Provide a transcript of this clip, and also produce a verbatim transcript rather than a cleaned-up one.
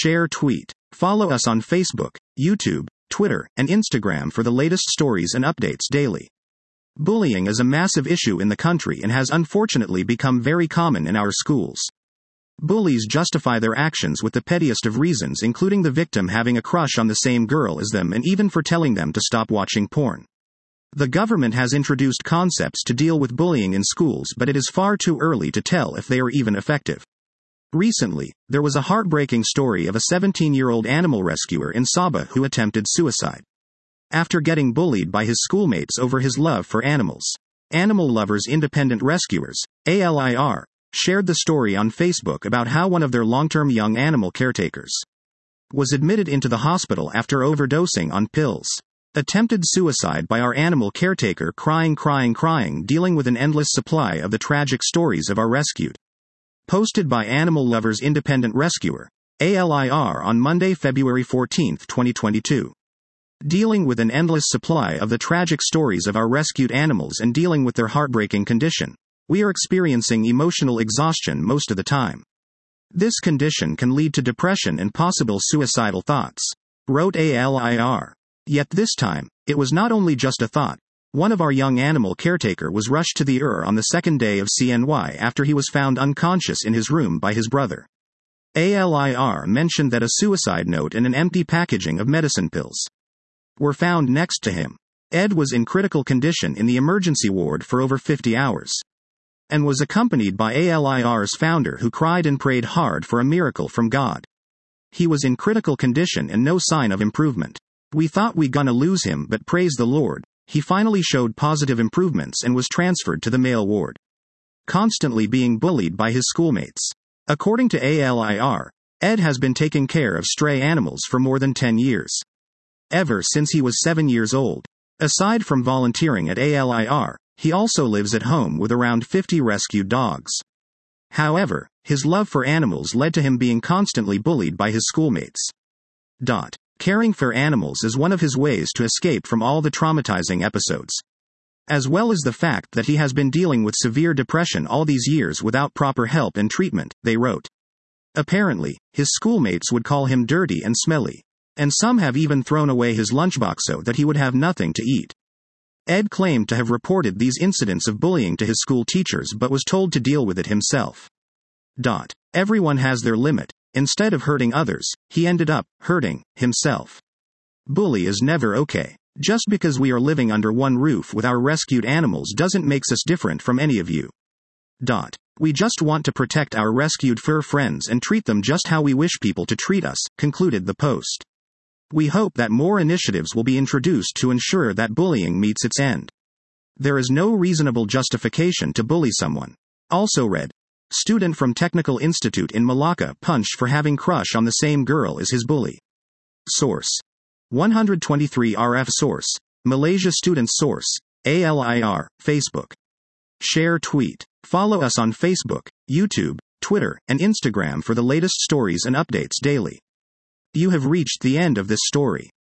Share tweet. Follow us on Facebook, YouTube, Twitter, and Instagram for the latest stories and updates daily. Bullying is a massive issue in the country and has unfortunately become very common in our schools. Bullies justify their actions with the pettiest of reasons, including the victim having a crush on the same girl as them and even for telling them to stop watching porn. The government has introduced concepts to deal with bullying in schools, but it is far too early to tell if they are even effective. Recently, there was a heartbreaking story of a seventeen-year-old animal rescuer in Sabah who attempted suicide after getting bullied by his schoolmates over his love for animals. Animal Lovers Independent Rescuers, A L I R, shared the story on Facebook about how one of their long-term young animal caretakers was admitted into the hospital after overdosing on pills. Attempted suicide by our animal caretaker, crying crying crying dealing with an endless supply of the tragic stories of our rescued. Posted by Animal Lovers Independent Rescuer, A L I R on Monday, February fourteenth, twenty twenty-two. Dealing with an endless supply of the tragic stories of our rescued animals and dealing with their heartbreaking condition, we are experiencing emotional exhaustion most of the time. This condition can lead to depression and possible suicidal thoughts, wrote A L I R. Yet this time, it was not only just a thought. One of our young animal caretaker was rushed to the E R on the second day of C N Y after he was found unconscious in his room by his brother. A L I R mentioned that a suicide note and an empty packaging of medicine pills were found next to him. Ed was in critical condition in the emergency ward for over fifty hours. And was accompanied by A L I R's founder, who cried and prayed hard for a miracle from God. He was in critical condition and no sign of improvement. We thought we gonna lose him, but praise the Lord, he finally showed positive improvements and was transferred to the male ward. Constantly being bullied by his schoolmates. According to A L I R, Ed has been taking care of stray animals for more than ten years. Ever since he was seven years old. Aside from volunteering at A L I R, he also lives at home with around fifty rescued dogs. However, his love for animals led to him being constantly bullied by his schoolmates. Dot. Caring for animals is one of his ways to escape from all the traumatizing episodes. As well as the fact that he has been dealing with severe depression all these years without proper help and treatment, they wrote. Apparently, his schoolmates would call him dirty and smelly. And some have even thrown away his lunchbox so that he would have nothing to eat. Ed claimed to have reported these incidents of bullying to his school teachers but was told to deal with it himself. Dot. Everyone has their limit. Instead of hurting others, he ended up hurting himself. Bully is never okay. Just because we are living under one roof with our rescued animals doesn't make us different from any of you. Dot. We just want to protect our rescued fur friends and treat them just how we wish people to treat us, concluded the post. We hope that more initiatives will be introduced to ensure that bullying meets its end. There is no reasonable justification to bully someone. Also read. Student from Technical Institute in Malacca punched for having crush on the same girl as his bully. Source. one twenty-three R F Source. Malaysia Student Source. A L I R, Facebook. Share tweet. Follow us on Facebook, YouTube, Twitter, and Instagram for the latest stories and updates daily. You have reached the end of this story.